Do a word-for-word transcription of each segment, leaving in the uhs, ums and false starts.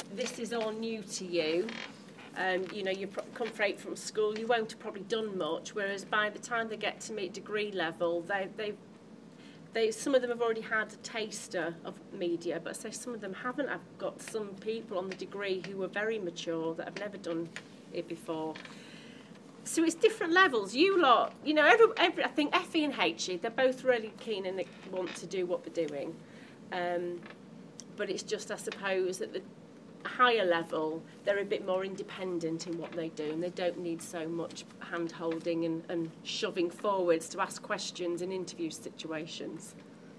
this is all new to you. Um, you know, you come straight from school, you won't have probably done much, whereas by the time they get to meet degree level, they, they, they, some of them have already had a taster of media, but say some of them haven't. I've got some people on the degree who are very mature that have never done it before. So it's different levels. You lot, you know, every, every, I think Effie and H E, they're both really keen and they want to do what they're doing. Um, but it's just, I suppose, at the higher level, they're a bit more independent in what they do, and they don't need so much hand-holding and, and shoving forwards to ask questions in interview situations.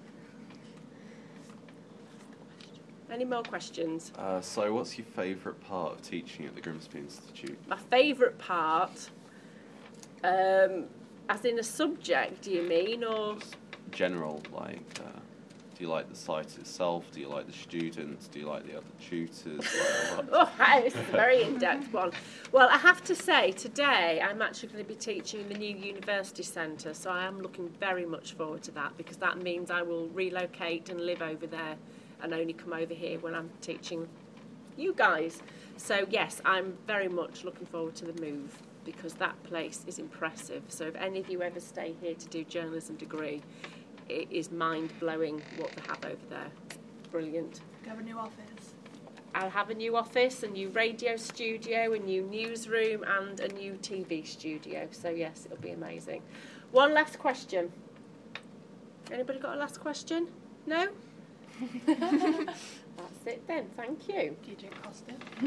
Any more questions? Uh, so what's your favourite part of teaching at the Grimsby Institute? My favourite part, um, as in a subject, do you mean, or...? Just general, like... Uh, do you like the site itself? Do you like the students? Do you like the other tutors? Like, oh, this is a very in-depth one. Well, I have to say, today I'm actually going to be teaching in the new university centre, so I am looking very much forward to that, because that means I will relocate and live over there and only come over here when I'm teaching you guys. So, yes, I'm very much looking forward to the move, because that place is impressive. So if any of you ever stay here to do journalism degree, it is mind-blowing what they have over there. Brilliant. Do you have a new office? I'll have a new office, a new radio studio, a new newsroom, and a new T V studio. So, yes, it'll be amazing. One last question. Anybody got a last question? No? That's it then. Thank you. Do you drink Costa?